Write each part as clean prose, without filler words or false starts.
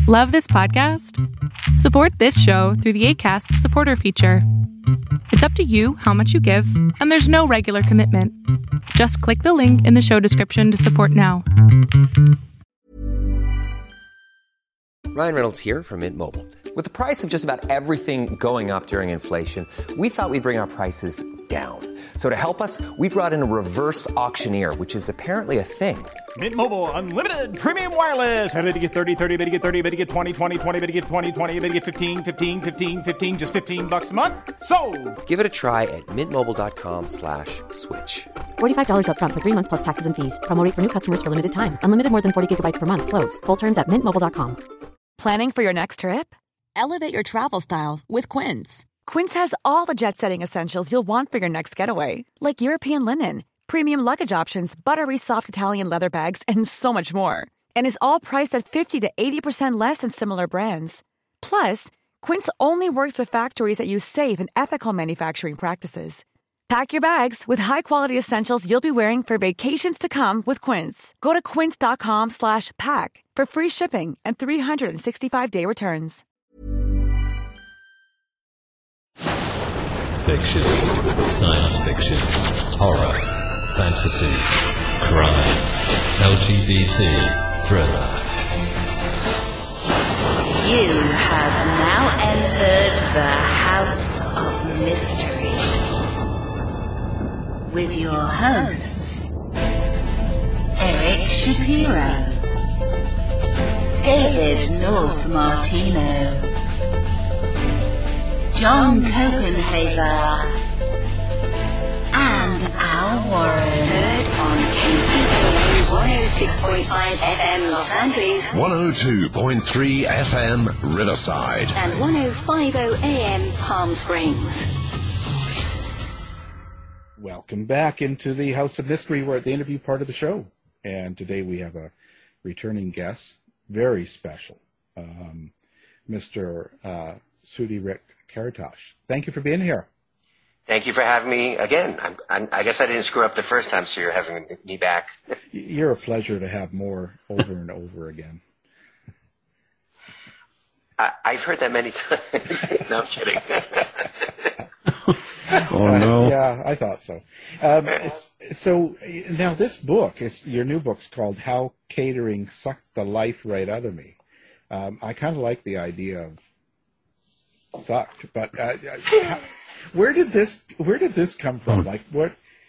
Love this podcast? Support this show through the Acast supporter feature. It's up to you how much you give, and there's no regular commitment. Just click the link in the show description to support now. Ryan Reynolds here from Mint Mobile. With the price of just about everything going up during inflation, we thought we'd bring our prices down. So to help us, we brought in a reverse auctioneer, which is apparently a thing. Mint Mobile Unlimited Premium Wireless. How to get 30, 30, bit to get 30, bit to get 20, 20, 20, bit to get 20, 20, bit to get 15, 15, 15, 15, just $15 a month? Sold! Give it a try at mintmobile.com/switch. $45 up front for 3 months plus taxes and fees. Promo rate for new customers for limited time. Unlimited more than 40 gigabytes per month. Slows full terms at mintmobile.com. Planning for your next trip? Elevate your travel style with Quince. Quince has all the jet-setting essentials you'll want for your next getaway, like European linen, premium luggage options, buttery soft Italian leather bags, and so much more. And is all priced at 50 to 80% less than similar brands. Plus, Quince only works with factories that use safe and ethical manufacturing practices. Pack your bags with high-quality essentials you'll be wearing for vacations to come with Quince. Go to quince.com/pack for free shipping and 365-day returns. Fiction, science fiction, horror, fantasy, crime, LGBT, thriller. You have now entered the House of Mystery with your hosts, Eric Shapiro, David North Martino, John Copenhaver, and Al Warren. Heard on KCAA 106.5 FM Los Angeles, 102.3 FM Riverside, and 105.0 AM Palm Springs. Welcome back into the House of Mystery. We're at the interview part of the show, and today we have a returning guest, very special, Mr. Sudhir Karatas. Thank you for being here. Thank you for having me again. I guess I didn't screw up the first time, so you're having me back. You're a pleasure to have more over and over again. I've heard that many times. No, I'm kidding. Oh, no. Yeah, I thought so. So now this book, your new book's called How Catering Sucked the Life Right Out of Me. I kind of like the idea of sucked, but where did this come from? Like, what?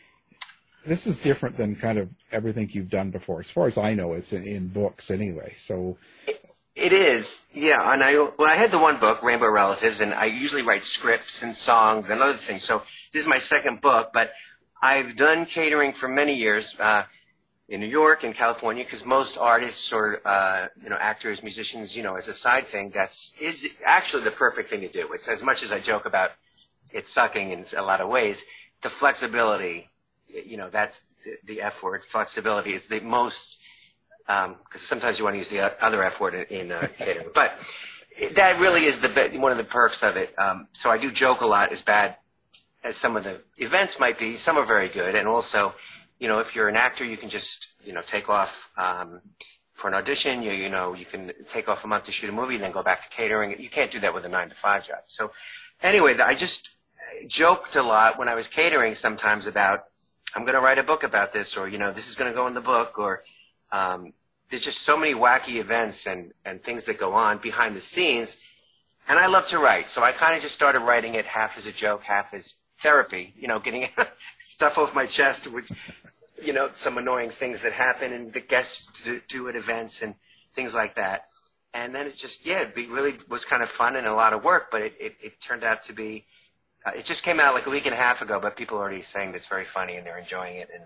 This is different than kind of everything you've done before. As far as I know, it's in books anyway. So it is, yeah. And I had the one book, Rainbow Relatives, and I usually write scripts and songs and other things. So this is my second book, but I've done catering for many years in New York and California, because most artists or actors, musicians, as a side thing, is actually the perfect thing to do. It's, as much as I joke about it sucking in a lot of ways, the flexibility, that's the F word. Flexibility is the most, because sometimes you want to use the other F word in catering, but that really is one of the perks of it. So I do joke a lot, as bad as some of the events might be. Some are very good, and also, if you're an actor, you can just, take off for an audition. You can take off a month to shoot a movie and then go back to catering. You can't do that with a 9-to-5 job. So anyway, I just joked a lot when I was catering sometimes about, I'm going to write a book about this, or, this is going to go in the book, or there's just so many wacky events and things that go on behind the scenes. And I love to write. So I kind of just started writing it half as a joke, half as therapy, getting stuff off my chest, which, some annoying things that happen and the guests do at events and things like that. And then it just, it really was kind of fun and a lot of work, but it turned out to be, it just came out like a week and a half ago, but people are already saying that it's very funny and they're enjoying it. And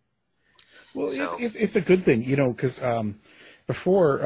well, so. It's a good thing, because before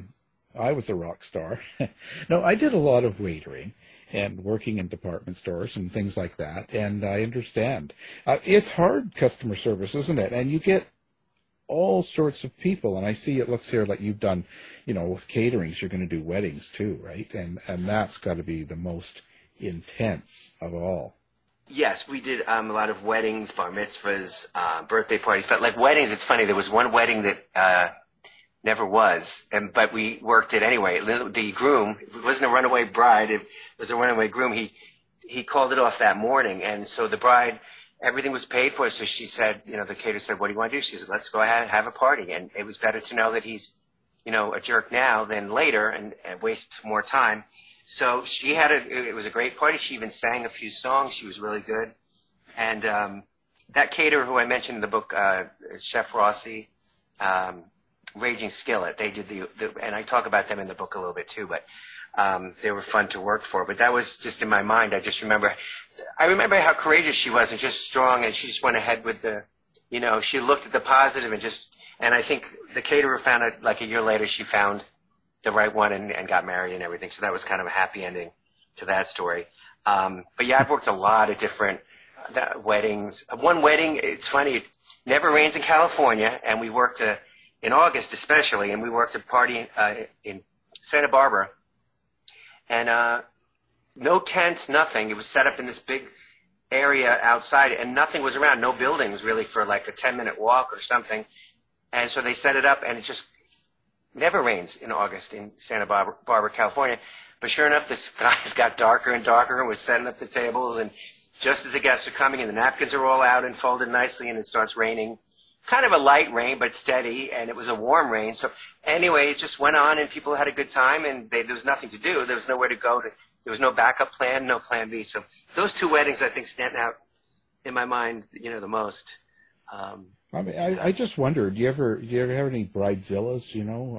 I was a rock star, no, I did a lot of waitering and working in department stores and things like that, and I understand. It's hard customer service, isn't it? And you get all sorts of people, and I see it looks here like you've done, with caterings, you're going to do weddings too, right? And that's got to be the most intense of all. Yes, we did a lot of weddings, bar mitzvahs, birthday parties. But like weddings, it's funny. There was one wedding that never was. But we worked it anyway. The groom, it wasn't a runaway bride, it was a runaway groom. He called it off that morning. And so the bride, everything was paid for. So she said, the caterer said, what do you want to do? She said, let's go ahead and have a party. And it was better to know that he's, a jerk now than later and waste more time. So she it was a great party. She even sang a few songs. She was really good. And that caterer who I mentioned in the book, Chef Rossi, Raging Skillet, they did and I talk about them in the book a little bit too, but they were fun to work for. But that was just in my mind. I remember how courageous she was and just strong, and she just went ahead with she looked at the positive and I think the caterer found it like a year later. She found the right one and got married and everything. So that was kind of a happy ending to that story. But yeah, I've worked a lot of different weddings. One wedding, it's funny, it never rains in California, and we worked in August especially, and we worked a party in Santa Barbara. And no tent, nothing. It was set up in this big area outside, and nothing was around, no buildings really for like a 10-minute walk or something. And so they set it up, and it just never rains in August in Santa Barbara, California. But sure enough, the skies got darker and darker, and was setting up the tables, and just as the guests are coming and the napkins are all out and folded nicely, and it starts raining. Kind of a light rain, but steady, and it was a warm rain. So anyway, it just went on, and people had a good time, and there was nothing to do. There was nowhere to go. There was no backup plan, no plan B. So those two weddings, I think, stand out in my mind, the most. I just wondered, do you ever have any bridezillas,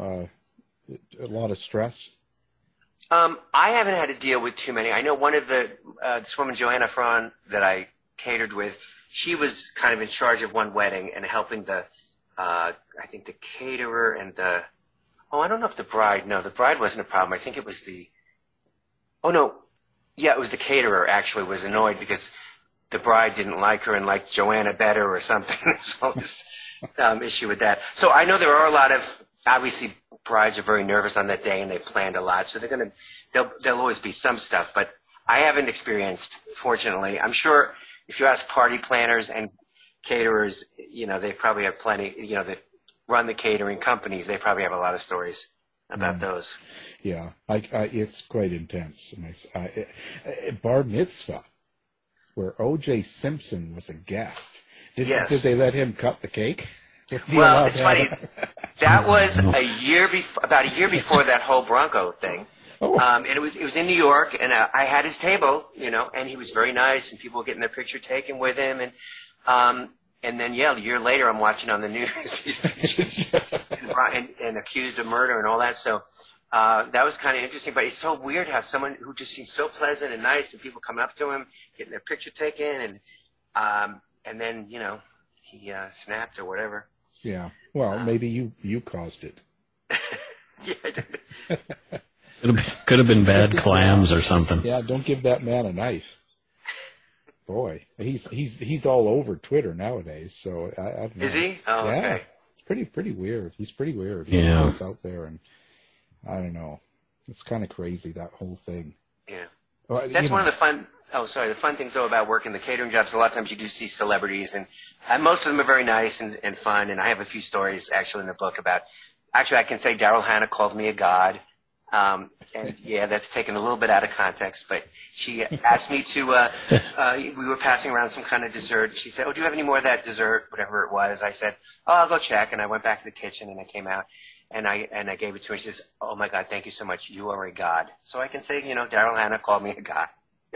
a lot of stress? I haven't had to deal with too many. I know one of this woman, Joanna Fran, that I catered with, she was kind of in charge of one wedding and helping I think the caterer and I don't know if the bride wasn't a problem. I think it was it was the caterer actually was annoyed because the bride didn't like her and liked Joanna better or something. There's all this issue with that. So I know there are a lot of, obviously, brides are very nervous on that day and they planned a lot. So there'll always be some stuff, but I haven't experienced, fortunately. I'm sure if you ask party planners and caterers, they probably have plenty, that run the catering companies, they probably have a lot of stories about those. Yeah, it's quite intense. Bar mitzvah, where O.J. Simpson was a guest. Did they let him cut the cake? Well, it's funny. That was about a year before that whole Bronco thing. Oh. And it was in New York, and I had his table, and he was very nice, and people were getting their picture taken with him, and then a year later, I'm watching on the news he's and accused of murder and all that. So that was kind of interesting. But it's so weird how someone who just seems so pleasant and nice, and people coming up to him, getting their picture taken, and then he snapped or whatever. Yeah. Well, maybe you caused it. Yeah, I did. Could have been bad clams or something. Yeah, don't give that man a knife. Boy, he's all over Twitter nowadays. So I don't know. Is he? Oh, yeah, okay. It's pretty weird. He's pretty weird. Yeah. He's out there, and I don't know. It's kind of crazy, that whole thing. Yeah. Well, that's one of the fun. Oh, sorry. The fun things though about working the catering jobs. A lot of times you do see celebrities, and most of them are very nice and fun. And I have a few stories actually in the book about. Actually, I can say Daryl Hannah called me a god. And yeah, that's taken a little bit out of context, but she asked me to, we were passing around some kind of dessert. She said, "Oh, do you have any more of that dessert?" Whatever it was. I said, "Oh, I'll go check." And I went back to the kitchen and I came out and I gave it to her. She says, "Oh my God, thank you so much. You are a god." So I can say, Daryl Hannah called me a god.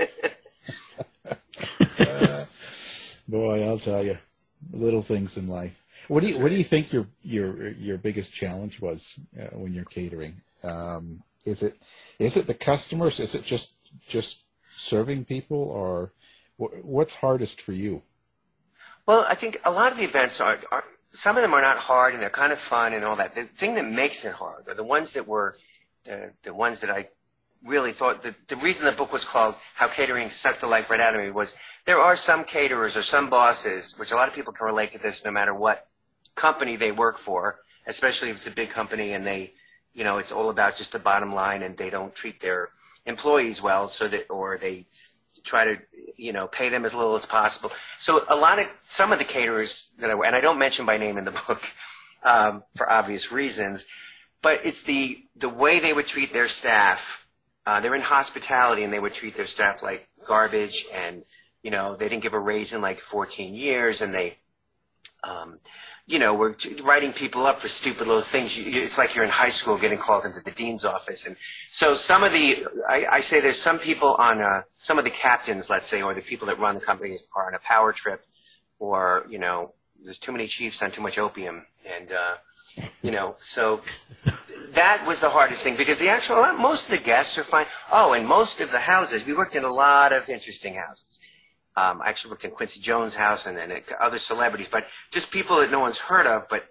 Boy, I'll tell you, little things in life. What do you think your biggest challenge was when you're catering? Is it the customers? Is it just serving people, or what's hardest for you? Well, I think a lot of the events are some of them are not hard and they're kind of fun and all that. The thing that makes it hard are the ones that were the ones that I really thought the reason the book was called How Catering Sucked the Life Right Out of Me was there are some caterers or some bosses, which a lot of people can relate to this no matter what company they work for, especially if it's a big company and they, it's all about just the bottom line and they don't treat their employees well, or they try to, pay them as little as possible. So some of the caterers and I don't mention by name in the book, for obvious reasons. But it's the way they would treat their staff. They're in hospitality, and they would treat their staff like garbage, and, you know, they didn't give a raise in like 14 years, and they, you know, were writing people up for stupid little things. It's like you're in high school getting called into the dean's office. And so some of the, I say there's some people on, some of the captains, let's say, or the people that run the companies are on a power trip, or, you know, there's too many chiefs on too much opium. And, you know, so that was the hardest thing, because most of the guests are fine. Oh, and most of the houses, we worked in a lot of interesting houses. I actually worked in Quincy Jones' house and then other celebrities, but just people that no one's heard of. But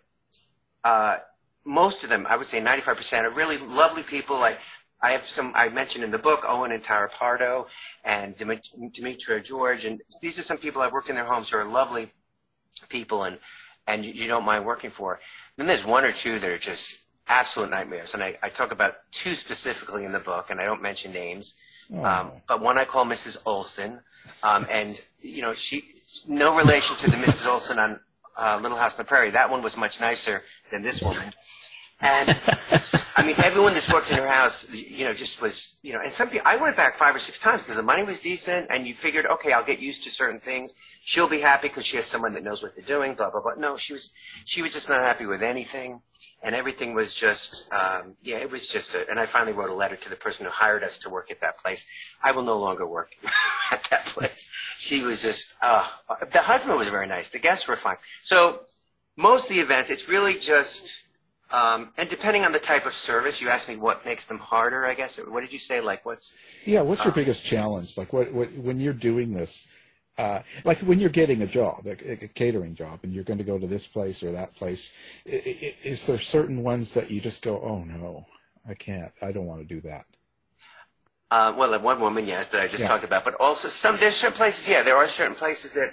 most of them, I would say 95%, are really lovely people. Like I have some, I mentioned in the book, Owen and Tara Pardo and Demetra George, and these are some people I've worked in their homes who are lovely people and you don't mind working for. Then there's one or two that are just absolute nightmares, and I talk about two specifically in the book, and I don't mention names. But one I call Mrs. Olson, and, you know, no relation to the Mrs. Olson on Little House on the Prairie. That one was much nicer than this woman. And, I mean, everyone that's worked in her house, you know, just was, you know, and some people, I went back 5 or 6 times because the money was decent, and you figured, okay, I'll get used to certain things. She'll be happy because she has someone that knows what they're doing, blah, blah, blah. No, she was just not happy with anything. And everything was just, it was just and I finally wrote a letter to the person who hired us to work at that place. I will no longer work at that place. She was just, the husband was very nice. The guests were fine. So most of the events, it's really just, and depending on the type of service, you asked me what makes them harder, I guess. What did you say? Like what's your biggest challenge? Like what when you're doing this, like when you're getting a job, a catering job, and you're going to go to this place or that place, is there certain ones that you just go, oh no, I can't, I don't want to do that? Well, like one woman, yes, that I just talked about, but also there's certain places, there are certain places that,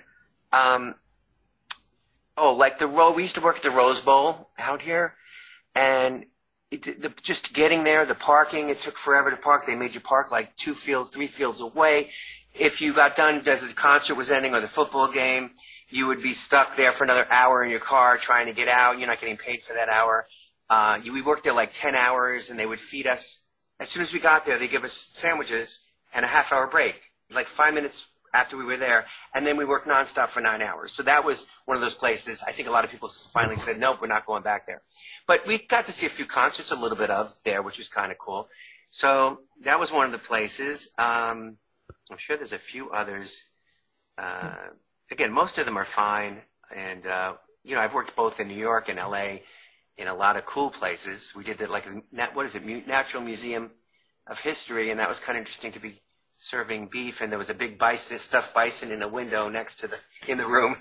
like we used to work at the Rose Bowl out here, and just getting there, the parking, it took forever to park. They made you park like 3 fields away. If you got done as the concert was ending or the football game, you would be stuck there for another hour in your car trying to get out. You're not getting paid for that hour. We worked there like 10 hours, and they would feed us. As soon as we got there, they give us sandwiches and a half-hour break, like 5 minutes after we were there, and then we worked nonstop for 9 hours. So that was one of those places. I think a lot of people finally said, nope, we're not going back there. But we got to see a few concerts, a little bit of there, which was kind of cool. So that was one of the places. I'm sure there's a few others. Again, most of them are fine. And, you know, I've worked both in New York and L.A. in a lot of cool places. We did Natural Museum of History, and that was kind of interesting to be serving beef, and there was a big stuffed bison in a window in the room.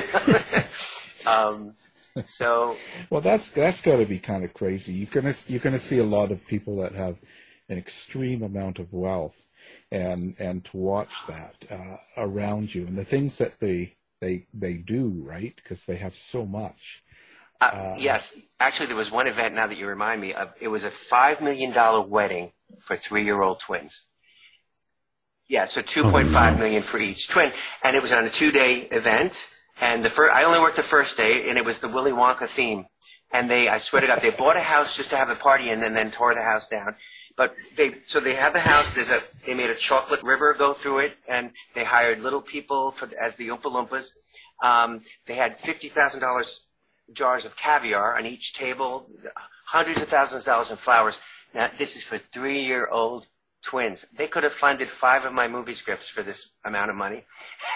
Well, that's got to be kind of crazy. You're gonna see a lot of people that have an extreme amount of wealth, and to watch that around you, and the things that they do, right? Because they have so much. Yes, actually, there was one event. Now that you remind me of, it was a $5 million wedding for 3-year-old twins. Yeah, so $2.5 million for each twin, and it was on a 2-day event. And I only worked the first day, and it was the Willy Wonka theme. And I sweat it out. They bought a house just to have a party, and then tore the house down. But they had the house. They made a chocolate river go through it, and they hired little people as the Oompa Loompas. They had $50,000 jars of caviar on each table, hundreds of thousands of dollars in flowers. Now, this is for 3-year-old twins. They could have funded 5 of my movie scripts for this amount of money.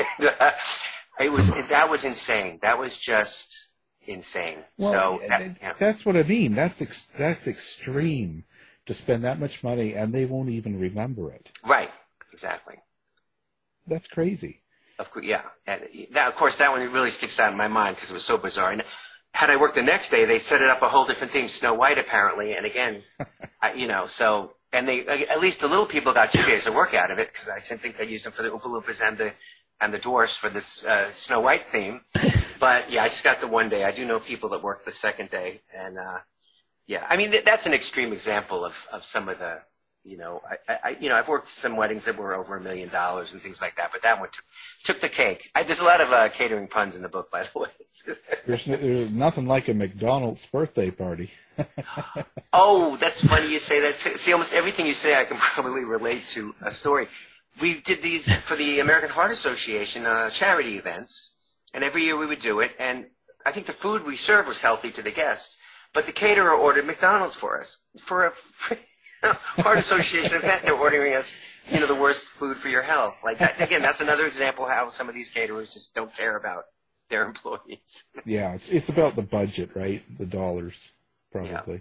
That was insane. That was just insane. Well, that's what I mean. That's extreme to spend that much money, and they won't even remember it. Right. Exactly. That's crazy. Of course, yeah. And of course, that one really sticks out in my mind because it was so bizarre. And had I worked the next day, they set it up a whole different theme, Snow White apparently. And again, and they, at least the little people got 2 days of work out of it, because I think they used them for the Oompa Loompas and the dwarfs for this Snow White theme. But yeah, I just got the 1 day. I do know people that worked the second day, and I mean that's an extreme example of some of the I've worked some weddings that were over $1 million and things like that, but that one took the cake. There's a lot of catering puns in the book, by the way. There's nothing like a McDonald's birthday party. Oh, that's funny you say that. See, almost everything you say I can probably relate to a story. We did these for the American Heart Association charity events, and every year we would do it, and I think the food we served was healthy to the guests, but the caterer ordered McDonald's for us. For a Heart Association event, they're ordering us, the worst food for your health. Like that, again, that's another example of how some of these caterers just don't care about their employees. Yeah, it's about the budget, right? The dollars, probably,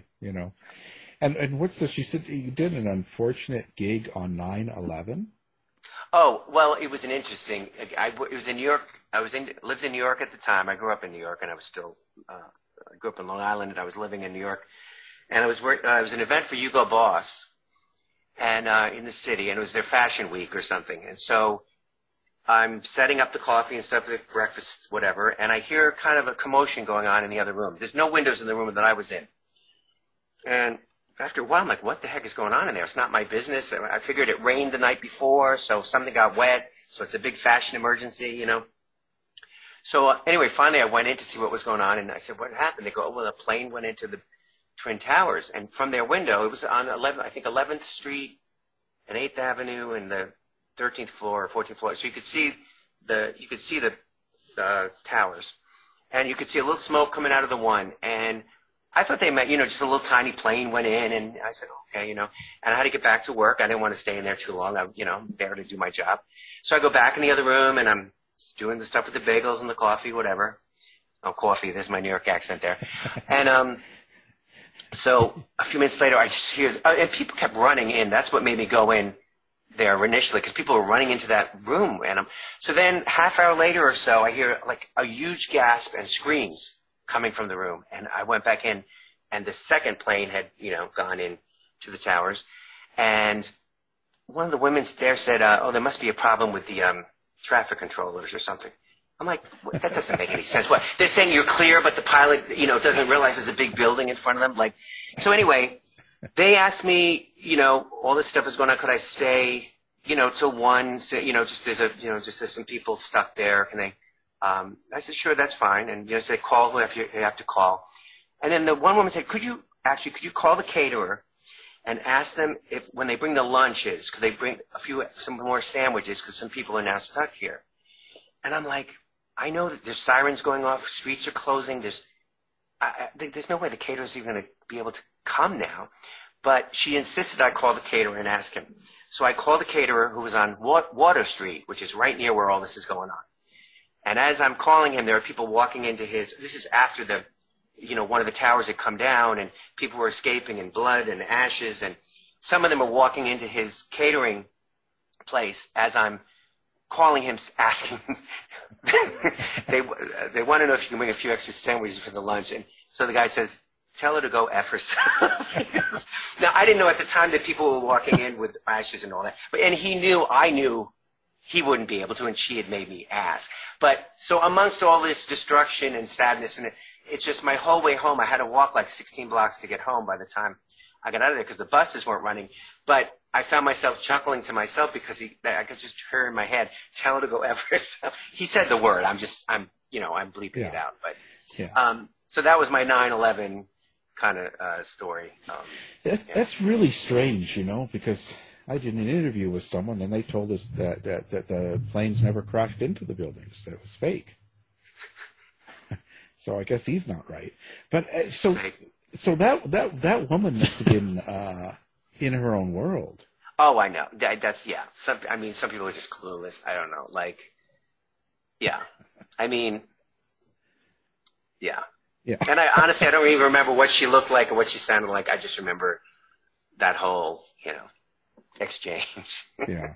And what's this? You said you did an unfortunate gig on 9/11? Oh, well, it was an interesting. It was in New York. Lived in New York at the time. I grew up in New York, and I grew up in Long Island, and I was living in New York. And it was an event for Hugo Boss, and in the city, and it was their fashion week or something. And so I'm setting up the coffee and stuff, the breakfast, whatever, and I hear kind of a commotion going on in the other room. There's no windows in the room that I was in. And after a while, I'm like, what the heck is going on in there? It's not my business. I figured it rained the night before, so something got wet, so it's a big fashion emergency, So anyway, finally I went in to see what was going on, and I said, what happened? They go, oh, well, a plane went into the Twin Towers, and from their window, it was on 11th Street and 8th Avenue and the 13th floor or 14th floor, so you could see the towers, and you could see a little smoke coming out of the one, and I thought they meant, just a little tiny plane went in, and I said, okay, and I had to get back to work. I didn't want to stay in there too long. I'm there to do my job. So I go back in the other room, and I'm doing the stuff with the bagels and the coffee, whatever. Oh, coffee. There's my New York accent there. And so a few minutes later, I just hear, and people kept running in. That's what made me go in there initially, because people were running into that room. And so then half hour later or so, I hear like a huge gasp and screams coming from the room, and I went back in, and the second plane had, gone in to the towers, and one of the women there said, oh, there must be a problem with the traffic controllers or something. I'm like, that doesn't make any sense. What? They're saying you're clear, but the pilot, doesn't realize there's a big building in front of them. Like, so anyway, they asked me, all this stuff is going on. Could I stay, till 1? Just there's some people stuck there. Can they? I said, sure, that's fine. And, said, call whoever you have to call. And then the one woman said, could you call the caterer and ask them if, when they bring the lunches, could they bring some more sandwiches, because some people are now stuck here. And I'm like, I know that there's sirens going off, streets are closing, there's no way the caterer's even going to be able to come now. But she insisted I call the caterer and ask him. So I called the caterer, who was on Water Street, which is right near where all this is going on. And as I'm calling him, there are people walking into this is after one of the towers had come down, and people were escaping in blood and ashes, and some of them are walking into his catering place as I'm calling him, asking, they want to know if you can bring a few extra sandwiches for the lunch. And so the guy says, tell her to go F herself. Now, I didn't know at the time that people were walking in with ashes and all that, and I knew he wouldn't be able to, and she had made me ask. But so amongst all this destruction and sadness, and it's just my whole way home, I had to walk like 16 blocks to get home by the time I got out of there, because the buses weren't running. But I found myself chuckling to myself, because I could just hear in my head, tell her to go F herself. He said the word. I'm bleeping it out. But so that was my 9/11 kind of story. That's really strange, because I did an interview with someone, and they told us that the planes never crashed into the buildings. That it was fake. So I guess he's not right. But so that woman must have been in her own world. Oh, I know. That's Some people are just clueless. I don't know. Like, yeah. Yeah. And I honestly don't even remember what she looked like or what she sounded like. I just remember that whole, exchange. Yeah.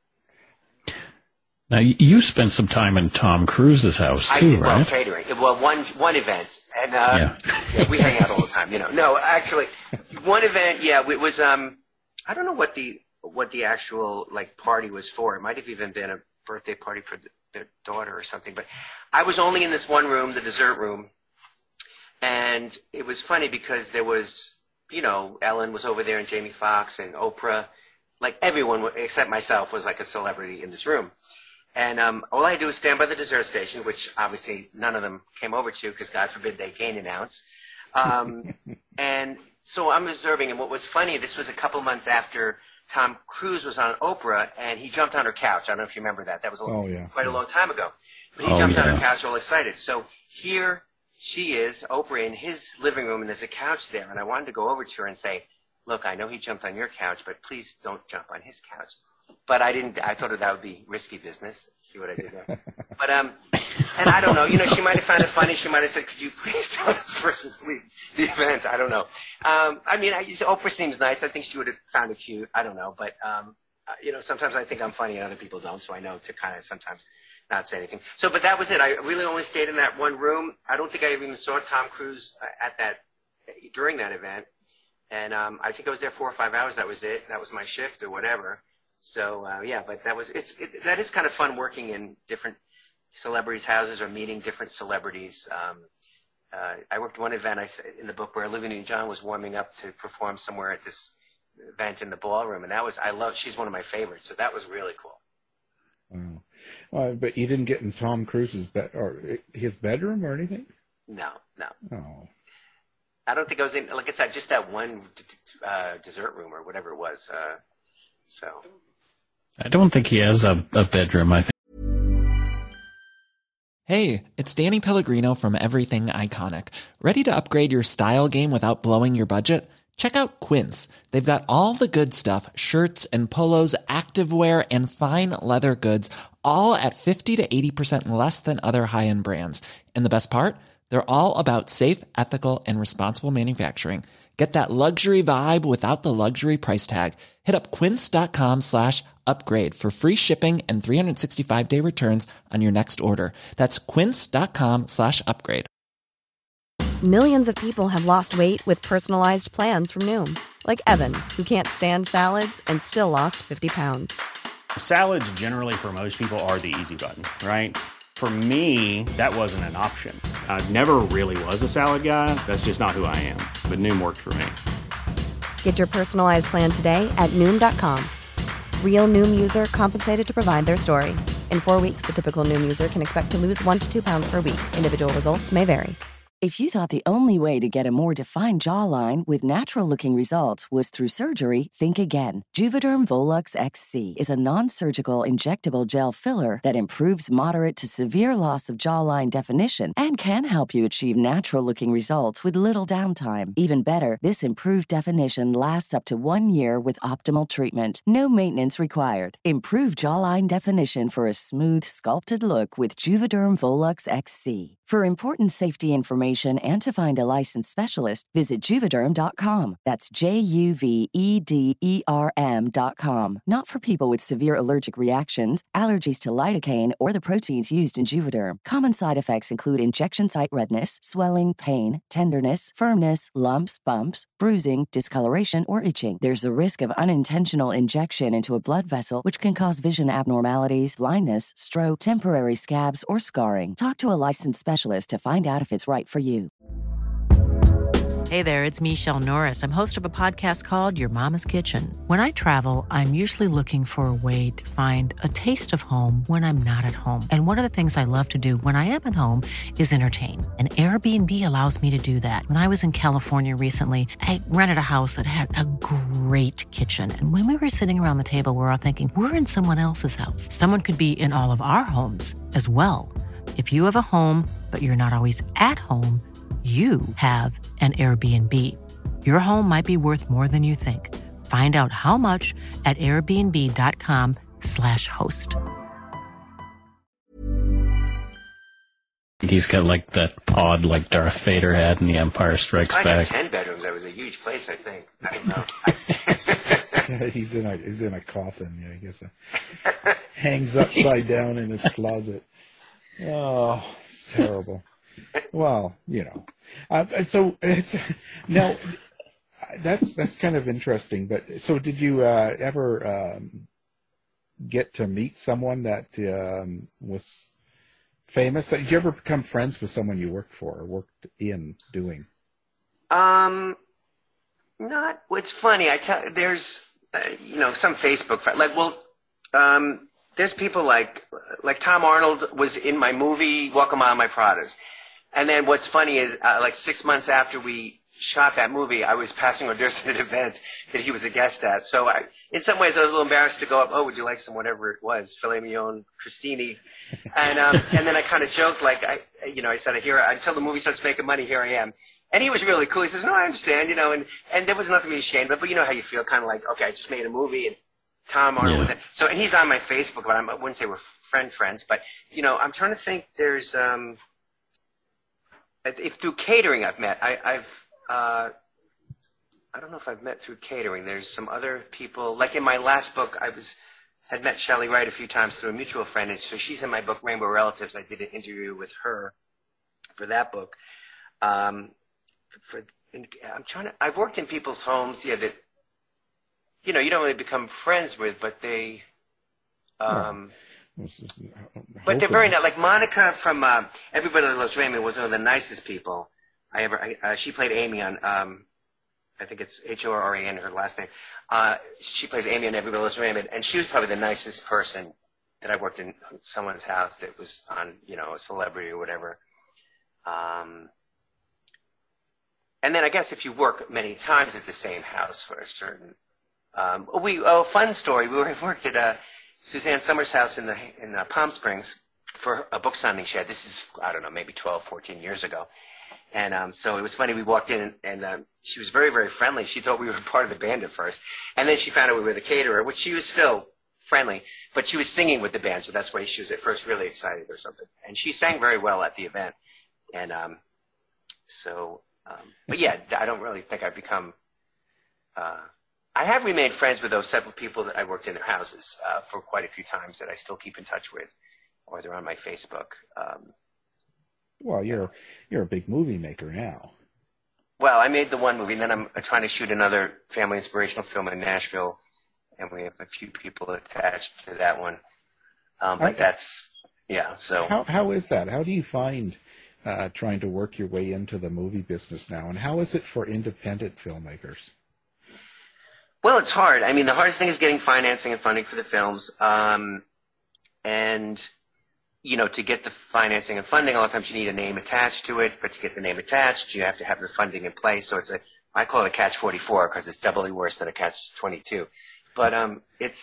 Now, you spent some time in Tom Cruise's house, too, right? Well, catering. Well, one event. And we hang out all the time, No, actually, one event, it was, I don't know what the actual, party was for. It might have even been a birthday party for their daughter or something. But I was only in this one room, the dessert room. And it was funny because there was, Ellen was over there and Jamie Foxx and Oprah. like everyone except myself was like a celebrity in this room. And all I do is stand by the dessert station, which obviously none of them came over to because God forbid they gain an ounce. And so I'm observing, and what was funny, this was a couple months after Tom Cruise was on Oprah, and he jumped on her couch. I don't know if you remember that. That was quite a long time ago. But he jumped on her couch all excited. So here she is, Oprah, in his living room, and there's a couch there. And I wanted to go over to her and say, look, I know he jumped on your couch, but please don't jump on his couch. But I didn't. I thought that would be risky business. See what I did there? But and I don't know. You know, she might have found it funny. She might have said, "Could you please tell this person to leave the event?" I don't know. I mean, Oprah seems nice. I think she would have found it cute. I don't know. But you know, sometimes I think I'm funny and other people don't, so I know to kind of sometimes not say anything. So, but that was it. I really only stayed in that one room. I don't think I even saw Tom Cruise during that event. And I think I was there 4 or 5 hours. That was it. That was my shift or whatever. So yeah, but that is kind of fun working in different celebrities' houses or meeting different celebrities. I worked one event in the book where Olivia Newton-John was warming up to perform somewhere at this event in the ballroom, and she's one of my favorites. So that was really cool. Wow. Well, but you didn't get in Tom Cruise's his bedroom or anything? No. Oh. I don't think I was in. Like I said, just that one dessert room or whatever it was. So. I don't think he has a bedroom, I think. Hey, it's Danny Pellegrino from Everything Iconic. Ready to upgrade your style game without blowing your budget? Check out Quince. They've got all the good stuff, shirts and polos, activewear, and fine leather goods, all at 50 to 80% less than other high-end brands. And the best part? They're all about safe, ethical, and responsible manufacturing. Get that luxury vibe without the luxury price tag. Hit up quince.com/upgrade for free shipping and 365-day returns on your next order. That's quince.com/upgrade. Millions of people have lost weight with personalized plans from Noom. Like Evan, who can't stand salads and still lost 50 pounds. Salads generally for most people are the easy button, right? For me, that wasn't an option. I never really was a salad guy. That's just not who I am. But Noom worked for me. Get your personalized plan today at Noom.com. Real Noom user compensated to provide their story. In 4 weeks, the typical Noom user can expect to lose 1 to 2 pounds per week. Individual results may vary. If you thought the only way to get a more defined jawline with natural-looking results was through surgery, think again. Juvederm Volux XC is a non-surgical injectable gel filler that improves moderate to severe loss of jawline definition and can help you achieve natural-looking results with little downtime. Even better, this improved definition lasts up to 1 year with optimal treatment. No maintenance required. Improve jawline definition for a smooth, sculpted look with Juvederm Volux XC. For important safety information and to find a licensed specialist, visit Juvederm.com. That's JUVEDERM.com. Not for people with severe allergic reactions, allergies to lidocaine, or the proteins used in Juvederm. Common side effects include injection site redness, swelling, pain, tenderness, firmness, lumps, bumps, bruising, discoloration, or itching. There's a risk of unintentional injection into a blood vessel, which can cause vision abnormalities, blindness, stroke, temporary scabs, or scarring. Talk to a licensed specialist to find out if it's right for you. Hey there, it's Michelle Norris. I'm host of a podcast called Your Mama's Kitchen. When I travel, I'm usually looking for a way to find a taste of home when I'm not at home. And one of the things I love to do when I am at home is entertain. And Airbnb allows me to do that. When I was in California recently, I rented a house that had a great kitchen. And when we were sitting around the table, we were all thinking, we're in someone else's house. Someone could be in all of our homes as well. If you have a home, but you're not always at home, you have an Airbnb. Your home might be worth more than you think. Find out how much at airbnb.com/host. He's got like that odd, like Darth Vader had in The Empire Strikes Back. 10 bedrooms. That was a huge place, I think. I don't know. Yeah, he's in a coffin. Yeah, I guess hangs upside down in his closet. Oh, it's terrible. Well, you know, so it's now that's kind of interesting. But so, did you ever get to meet someone that was famous? Did you ever become friends with someone you worked for or worked in doing? Not. It's funny. There's some Facebook friend. There's people like Tom Arnold was in my movie Walk a Mile in My Pradas. And then what's funny is, 6 months after we shot that movie, I was passing hors d'oeuvres at an event that he was a guest at. So in some ways I was a little embarrassed to go up, would you like some whatever it was, filet mignon, crostini? And then I kind of joked, I said, here, until the movie starts making money, here I am. And he was really cool. He says, no, I understand, and there was nothing to be ashamed of, but you know how you feel, kind of like, okay, I just made a movie, and Tom Arnold was in. So, and he's on my Facebook, but I wouldn't say we're friends, but, I'm trying to think there's, if through catering I've met, I don't know if I've met through catering. There's some other people, like in my last book, had met Shelley Wright a few times through a mutual friend, and so she's in my book, Rainbow Relatives. I did an interview with her for that book. I've worked in people's homes, that, you don't really become friends with, but they, but they're very nice. Like Monica from Everybody Loves Raymond was one of the nicest people I ever. She played Amy on, I think it's Horan, her last name. She plays Amy on Everybody Loves Raymond, and she was probably the nicest person that I worked in someone's house that was on, a celebrity or whatever. And then I guess if you work many times at the same house for a certain, fun story. We worked at Suzanne Summers' house in Palm Springs for a book signing she had. This is, I don't know, maybe 12, 14 years ago. And so it was funny. We walked in, and she was very, very friendly. She thought we were part of the band at first. And then she found out we were the caterer, which she was still friendly. But she was singing with the band, so that's why she was at first really excited or something. And she sang very well at the event. And but yeah, I don't really think I've become I have remained friends with those several people that I worked in their houses for quite a few times that I still keep in touch with, or they're on my Facebook. Well, you're a big movie maker now. Well, I made the one movie, and then I'm trying to shoot another family inspirational film in Nashville, and we have a few people attached to that one. But that's, yeah. So how is that? How do you find trying to work your way into the movie business now, and how is it for independent filmmakers? Well, it's hard. I mean, the hardest thing is getting financing and funding for the films, and to get the financing and funding, a lot of times you need a name attached to it, but to get the name attached, you have to have the funding in place. So I call it a catch-44 because it's doubly worse than a catch-22. But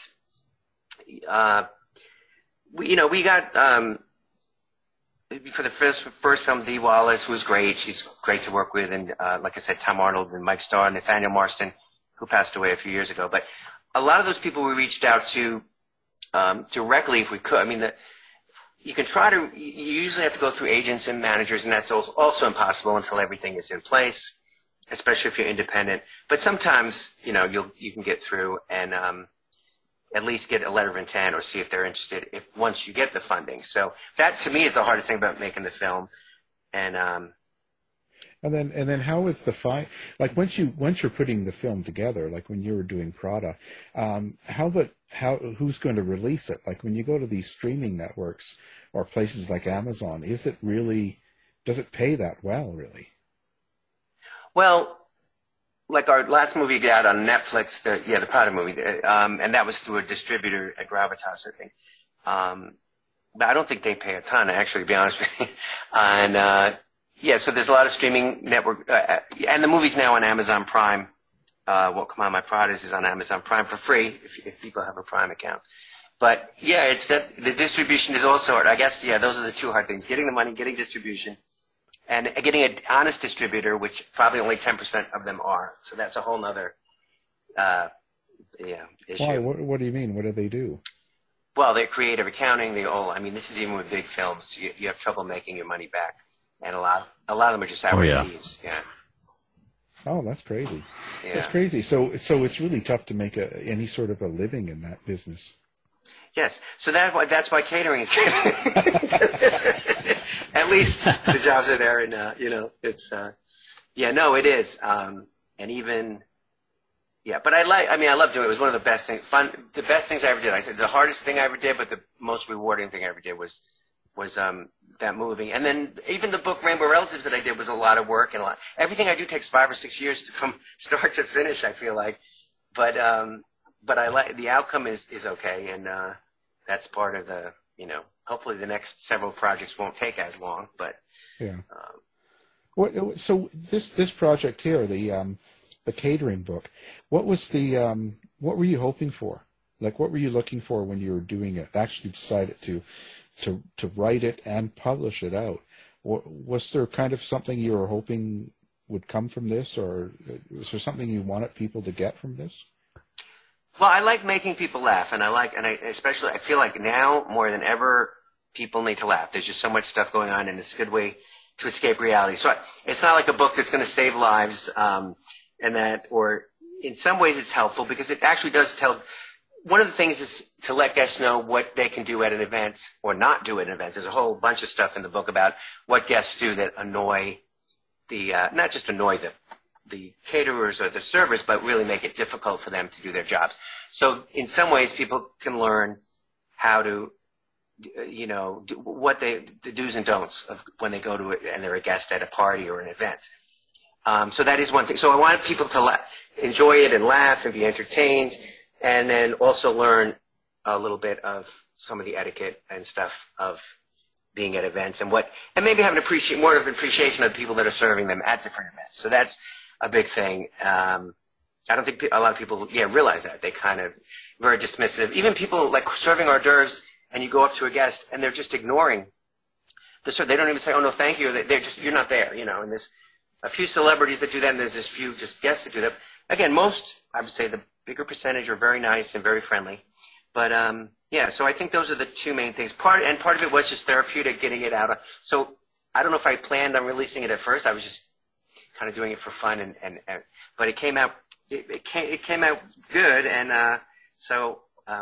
we got for the first film, Dee Wallace, who's great. She's great to work with, and like I said, Tom Arnold and Mike Starr, Nathaniel Marston, who passed away a few years ago. But a lot of those people we reached out to directly if we could. I mean, you usually have to go through agents and managers, and that's also impossible until everything is in place, especially if you're independent. But sometimes, you can get through and at least get a letter of intent or see if they're interested once you get the funding. So that, to me, is the hardest thing about making the film. And then how is the like once you're putting the film together, like when you were doing Prada, who's going to release it? Like when you go to these streaming networks or places like Amazon, does it pay that well, really? Well, like our last movie got on Netflix, the Prada movie, and that was through a distributor at Gravitas, I think. But I don't think they pay a ton, actually, to be honest with you. And so there's a lot of streaming network, and the movie's now on Amazon Prime. What Come On My Pradas is on Amazon Prime for free if people have a Prime account. But yeah, it's that the distribution is also hard. I guess those are the two hard things: getting the money, getting distribution, and getting an honest distributor, which probably only 10% of them are. So that's a whole nother issue. Why? What do you mean? What do they do? Well, they're creative accounting. This is even with big films. You have trouble making your money back, and a lot of them are just outright thieves. Yeah. Oh, that's crazy. Yeah. That's crazy. So it's really tough to make any sort of a living in that business. Yes. So that's why catering is good. At least the jobs are there, and it's it is. And even but I love doing it. It was one of the best things I ever did. I said the hardest thing I ever did, but the most rewarding thing I ever did was that movie. And then even the book Rainbow Relatives that I did was a lot of work, and everything I do takes 5 or 6 years from start to finish, I feel like. But but I like the outcome is okay, and that's part of the, hopefully the next several projects won't take as long, but yeah. So this project here, the catering book, what was what were you hoping for? Like, what were you looking for when you were doing it? Actually decided to write it and publish it out. Was there kind of something you were hoping would come from this, or was there something you wanted people to get from this? Well, I like making people laugh, and I feel like now more than ever, people need to laugh. There's just so much stuff going on, and it's a good way to escape reality. So it's not like a book that's going to save lives, or in some ways it's helpful because it actually does tell. One of the things is to let guests know what they can do at an event or not do at an event. There's a whole bunch of stuff in the book about what guests do that annoy not just annoy the caterers or the servers, but really make it difficult for them to do their jobs. So in some ways, people can learn how to, do what the do's and don'ts of when they go to it and they're a guest at a party or an event. So that is one thing. So I want people to enjoy it and laugh and be entertained, and then also learn a little bit of some of the etiquette and stuff of being at events and maybe have more of an appreciation of the people that are serving them at different events. So that's a big thing. I don't think a lot of people, realize that. They kind of very dismissive. Even people like serving hors d'oeuvres, and you go up to a guest and they're just ignoring the serve. They don't even say, "Oh no, thank you." They're just, you're not there, And there's a few celebrities that do that, and there's just few just guests that do that. Again, I would say the bigger percentage are very nice and very friendly. But so I think those are the two main things. Part of it was just therapeutic, getting it out. So I don't know if I planned on releasing it at first. I was just kind of doing it for fun, but it came out. It came out good, and so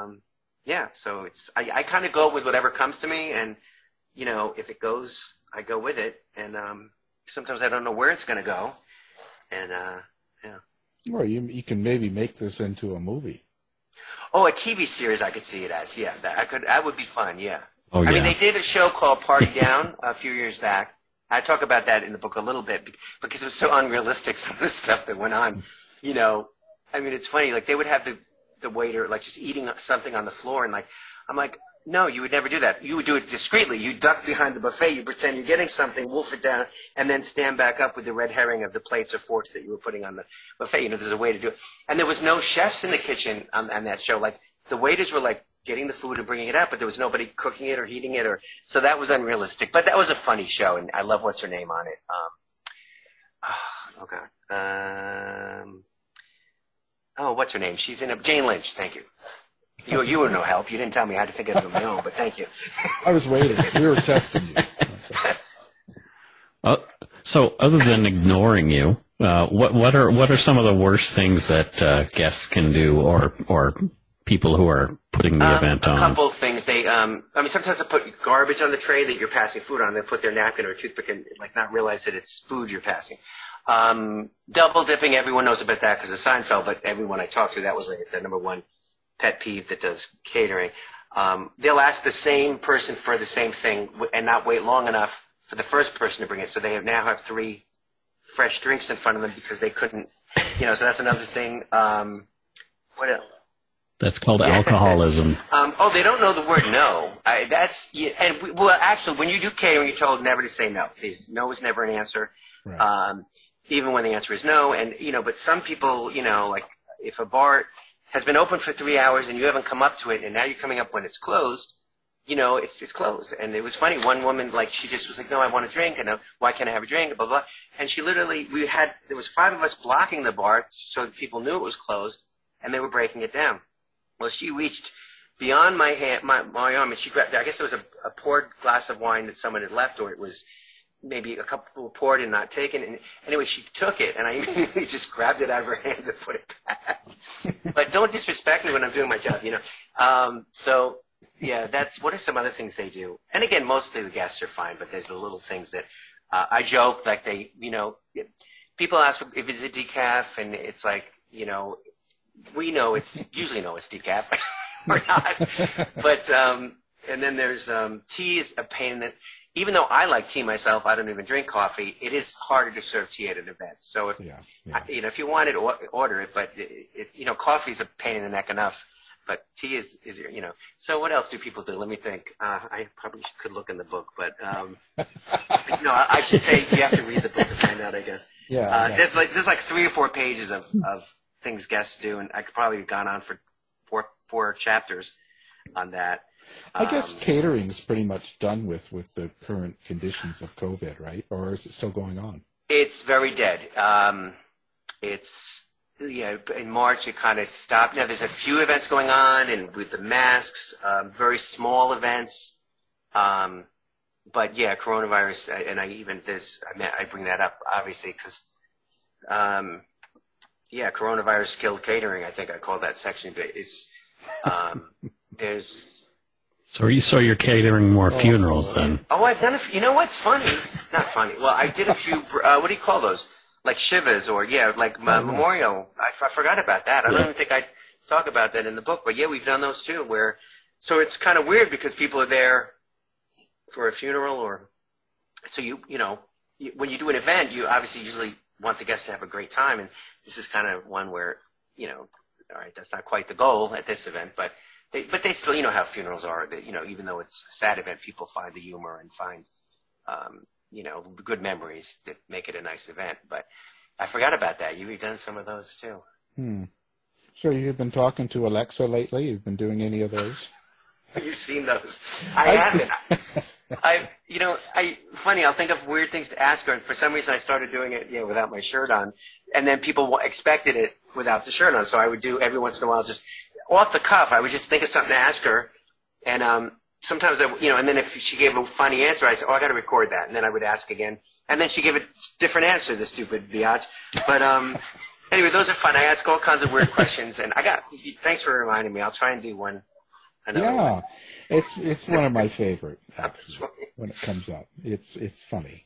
it's I kind of go with whatever comes to me, and if it goes, I go with it, and sometimes I don't know where it's going to go, and Well, you can maybe make this into a movie. Oh, a TV series I could see it as, yeah. That would be fun, yeah. Oh, yeah. I mean, they did a show called Party Down a few years back. I talk about that in the book a little bit because it was so unrealistic, some of the stuff that went on. I mean, it's funny. Like, they would have the waiter, like, just eating something on the floor, and, like, I'm like, no, you would never do that. You would do it discreetly. You duck behind the buffet. You pretend you're getting something, wolf it down, and then stand back up with the red herring of the plates or forks that you were putting on the buffet. There's a way to do it. And there was no chefs in the kitchen on that show. Like, the waiters were, like, getting the food and bringing it out, but there was nobody cooking it or heating it. So that was unrealistic. But that was a funny show, and I love what's her name on it. What's her name? She's in Jane Lynch. Thank you. You were no help. You didn't tell me. I had to think of it on my own, but thank you. I was waiting. We were testing you. So other than ignoring you, what are some of the worst things that guests can do or people who are putting the event on? A couple of things. Sometimes they put garbage on the tray that you're passing food on. They put their napkin or a toothpick and not realize that it's food you're passing. Double dipping. Everyone knows about that because of Seinfeld, but everyone I talked to, that was the number one pet peeve that does catering. They'll ask the same person for the same thing and not wait long enough for the first person to bring it. So they now have 3 fresh drinks in front of them because they couldn't, so that's another thing. What else? That's called alcoholism. They don't know the word no. Actually, when you do catering, you're told never to say no. No is never an answer. Right. Even when the answer is no. And, but some people, like if a bar has been open for 3 hours and you haven't come up to it and now you're coming up when it's closed, it's closed. And it was funny. One woman, she just was like, no, I want a drink. And why can't I have a drink? Blah, blah. And she literally, there was 5 of us blocking the bar so that people knew it was closed and they were breaking it down. Well, she reached beyond my hand, my arm, and she grabbed, I guess it was a poured glass of wine that someone had left, or it was maybe a couple poured and not taken. And anyway, she took it, and I immediately just grabbed it out of her hand and put it back. But don't disrespect me when I'm doing my job, So, yeah, what are some other things they do? And again, mostly the guests are fine, but there's the little things that I joke, like people ask if it's a decaf, and it's like, we usually know it's decaf or not. But, and then there's tea is a pain that even though I like tea myself, I don't even drink coffee. It is harder to serve tea at an event. So if if you want it, order it. But coffee's a pain in the neck enough. But tea is So what else do people do? Let me think. I probably could look in the book, but I should say you have to read the book to find out, I guess. There's like 3 or 4 pages of things guests do, and I could probably have gone on for four chapters on that. I guess catering's pretty much done with the current conditions of COVID, right? Or is it still going on? It's very dead. In March it kind of stopped. Now there's a few events going on, and with the masks, very small events. But yeah, coronavirus, and I bring that up obviously because, coronavirus killed catering. I think I called that section, but it's there's. So you're catering more funerals then? Oh, I've done you know what's funny? Not funny. Well, I did a few. What do you call those? Like shivas or memorial. I forgot about that. I don't even think I talk about that in the book, but yeah, we've done those too. So it's kind of weird because people are there for a funeral so when you do an event, you obviously usually want the guests to have a great time, and this is kind of one where all right, that's not quite the goal at this event, but they still how funerals are. That even though it's a sad event, people find the humor and find good memories that make it a nice event. But I forgot about that. You've done some of those too. So you've been talking to Alexa lately? You've been doing any of those? You've seen those. I haven't. Funny, I'll think of weird things to ask her, and for some reason I started doing it, without my shirt on, and then people expected it without the shirt on, so I would do every once in a while, just off the cuff, I would just think of something to ask her, and sometimes and then if she gave a funny answer, I'd say, I got to record that, and then I would ask again, and then she gave a different answer, the stupid biatch, but anyway, those are fun. I ask all kinds of weird questions, and thanks for reminding me. I'll try and do one. One. It's one of my favorite, actually, when it comes up. It's funny.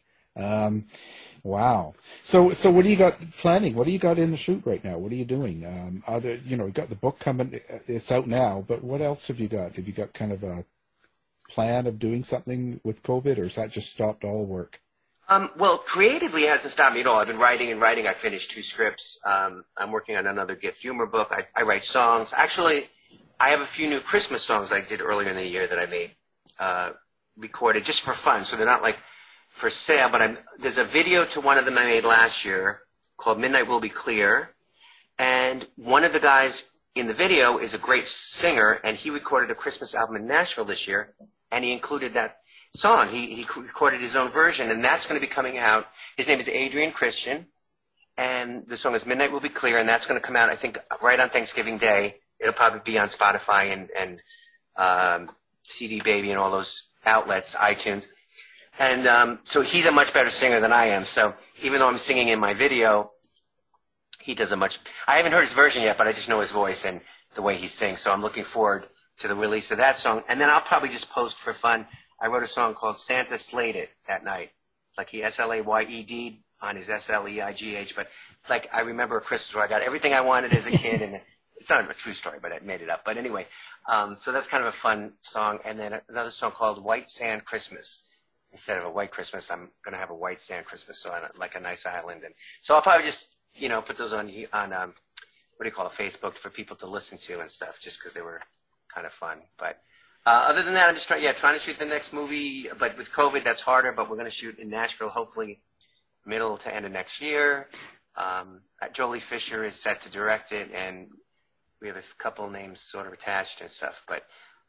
Wow. So what do you got planning? What do you got in the shoot right now? What are you doing? You got the book coming. It's out now, but what else have you got? Have you got kind of a plan of doing something with COVID, or has that just stopped all work? Well, creatively it hasn't stopped me at all. I've been writing and writing. I finished 2 scripts. I'm working on another gift humor book. I write songs. Actually, I have a few new Christmas songs I did earlier in the year that I made, recorded just for fun. So they're not like for sale, but there's a video to one of them I made last year called Midnight Will Be Clear. And one of the guys in the video is a great singer, and he recorded a Christmas album in Nashville this year, and he included that song. He recorded his own version, and that's going to be coming out. His name is Adrian Christian, and the song is Midnight Will Be Clear, and that's going to come out, I think, right on Thanksgiving Day. It'll probably be on Spotify and CD Baby and all those outlets, iTunes. And so he's a much better singer than I am. So even though I'm singing in my video, he does I haven't heard his version yet, but I just know his voice and the way he sings. So I'm looking forward to the release of that song. And then I'll probably just post for fun. I wrote a song called Santa Slayed It that night. Like he S-L-A-Y-E-D on his S-L-E-I-G-H. But like I remember a Christmas where I got everything I wanted as a kid, and it's not a true story, but I made it up. But anyway, so that's kind of a fun song. And then another song called White Sand Christmas. Instead of a white Christmas, I'm going to have a white sand Christmas, so on like a nice island. And so I'll probably just, put those on Facebook for people to listen to and stuff, just because they were kind of fun. But other than that, I'm just trying to shoot the next movie. But with COVID, that's harder. But we're going to shoot in Nashville, hopefully middle to end of next year. Jolie Fisher is set to direct it, and we have a couple names sort of attached and stuff. But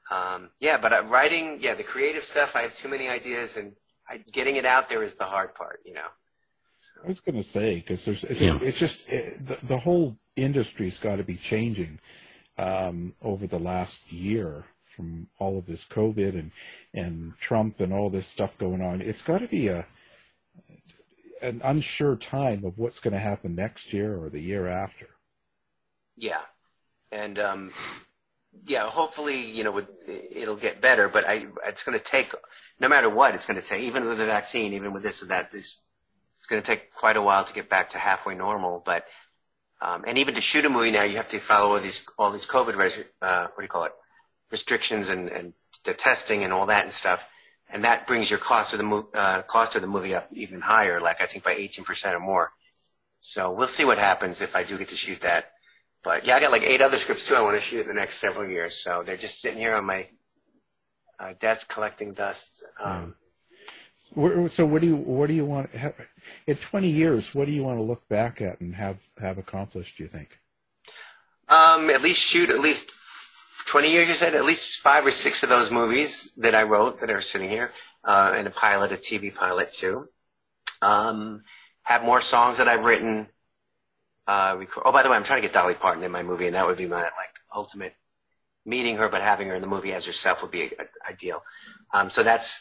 writing, the creative stuff, I have too many ideas, and getting it out there is the hard part, So. I was going to say, because it's just the whole industry's got to be changing over the last year from all of this COVID and Trump and all this stuff going on. It's got to be an unsure time of what's going to happen next year or the year after. Yeah, and hopefully, it'll get better, but it's going to take, no matter what, it's going to take, even with the vaccine, even with this or that, it's going to take quite a while to get back to halfway normal. But, and even to shoot a movie now, you have to follow all these COVID, restrictions and the testing and all that and stuff. and that brings your cost of the movie up even higher, like I think by 18% or more. So we'll see what happens if I do get to shoot that. But yeah, I got like 8 other scripts too I want to shoot in the next several years. So they're just sitting here on my desk collecting dust. So what do you want in 20 years? What do you want to look back at and have accomplished, do you think? At least 20 years, you said, at least 5 or 6 of those movies that I wrote that are sitting here, and a TV pilot too. Have more songs that I've written. Oh, by the way, I'm trying to get Dolly Parton in my movie, and that would be my ultimate meeting her, but having her in the movie as herself would be ideal. So that's.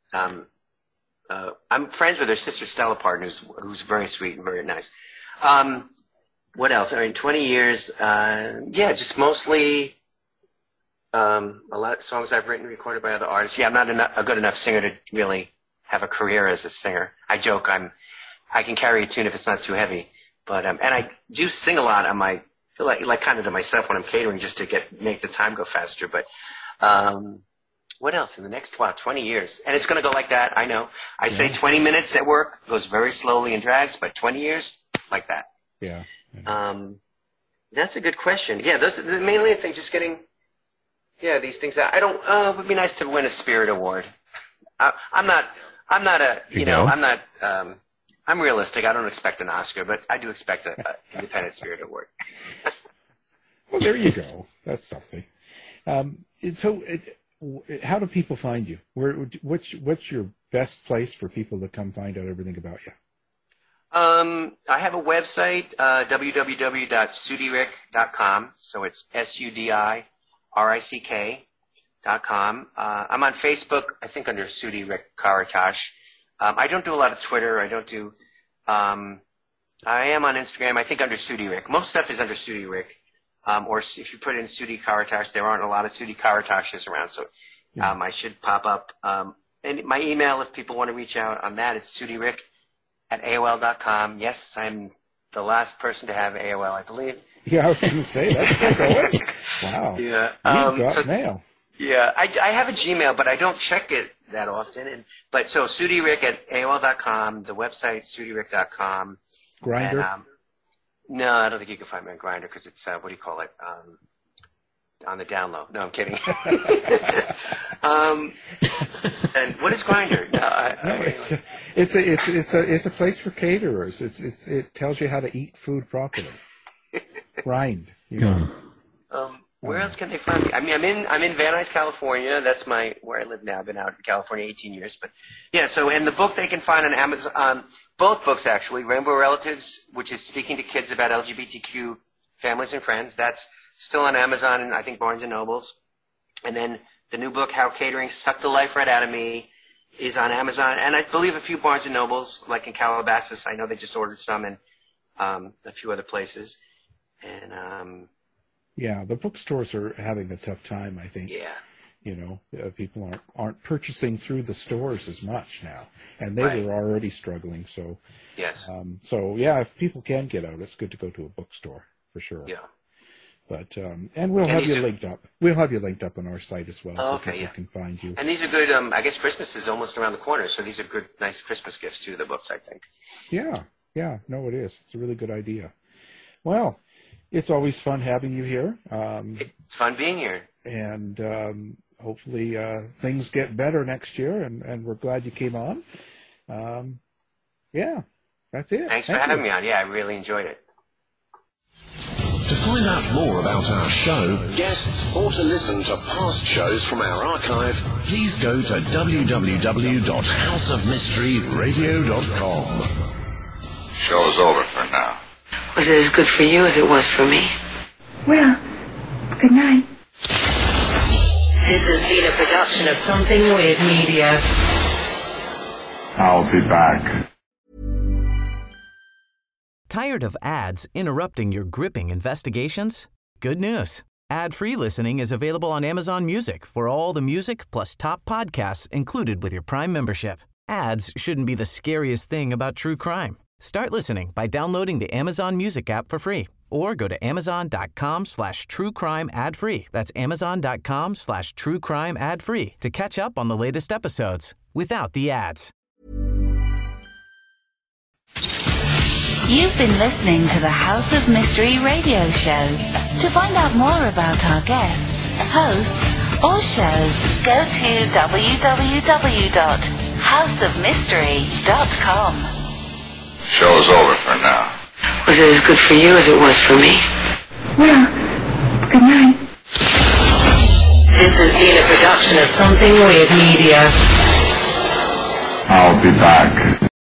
I'm friends with her sister Stella Parton, who's very sweet and very nice. What else? 20 years. Just mostly a lot of songs I've written, recorded by other artists. Yeah, I'm not a good enough singer to really have a career as a singer. I joke I can carry a tune if it's not too heavy, but and I do sing a lot on my like kind of to myself when I'm catering just to make the time go faster. But what else in the next 20 years? And it's going to go like that. I know. I say 20 minutes at work goes very slowly and drags, but 20 years like that. Yeah. That's a good question. Yeah, those are mainly the things. Just getting these things out. I don't. It would be nice to win a Spirit Award. I'm not a. I'm realistic. I don't expect an Oscar, but I do expect an Independent Spirit Award. Well, there you go. That's something. So, how do people find you? What's your best place for people to come find out everything about you? I have a website, www.sudirik.com. So it's SUDIRICK.com. I'm on Facebook, I think under Sudirik Karatash. I don't do a lot of Twitter. I don't do. I am on Instagram. I think under Sudirik. Most stuff is under Sudirik. Or if you put in Sudi Karatash, there aren't a lot of Sudi Karatashes around, so I should pop up. And my email, if people want to reach out on that, it's sudirik@AOL.com. Yes, I'm the last person to have AOL, I believe. Yeah, I was going to say that's not going. Wow. Yeah. You've got mail. Yeah, I have a Gmail, but I don't check it that often. But so sudirik@AOL.com, the website sudirik.com. Grindr? And, no, I don't think you can find me on Grindr because it's what do you call it? On the down low. No, I'm kidding. And what is Grindr? It's a place for caterers. It tells you how to eat food properly. Grind. Where else can they find me? I mean, I'm in Van Nuys, California. That's where I live now. I've been out in California 18 years. But yeah, so in the book they can find on Amazon. Both books actually, Rainbow Relatives, which is speaking to kids about LGBTQ families and friends. That's still on Amazon and I think Barnes and Nobles. And then the new book, How Catering Sucked the Life Right Out of Me, is on Amazon and I believe a few Barnes and Nobles, like in Calabasas. I know they just ordered some and a few other places. And yeah, the bookstores are having a tough time, I think. Yeah. People aren't purchasing through the stores as much now, and they were already struggling. So yes. If people can get out, it's good to go to a bookstore for sure. Yeah. But and we'll have you linked up. We'll have you linked up on our site as well, so people can find you. And these are good. I guess Christmas is almost around the corner, so these are good, nice Christmas gifts to the books, I think. Yeah. No, it is. It's a really good idea. Well, it's always fun having you here. It's fun being here. And hopefully things get better next year, and we're glad you came on. That's it. Thanks for having me on. Yeah, I really enjoyed it. To find out more about our show, guests, or to listen to past shows from our archive, please go to www.houseofmysteryradio.com. Show's over for now. Was it as good for you as it was for me? Well, good night. This has been a production of Something Weird Media. I'll be back. Tired of ads interrupting your gripping investigations? Good news. Ad-free listening is available on Amazon Music for all the music plus top podcasts included with your Prime membership. Ads shouldn't be the scariest thing about true crime. Start listening by downloading the Amazon Music app for free Or go to amazon.com/truecrime ad-free. That's amazon.com/truecrime ad-free to catch up on the latest episodes without the ads. You've been listening to the House of Mystery radio show. To find out more about our guests, hosts, or shows, go to www.houseofmystery.com. Show's over for now. Was it as good for you as it was for me? Well, good night. This has been a production of Something Weird Media. I'll be back.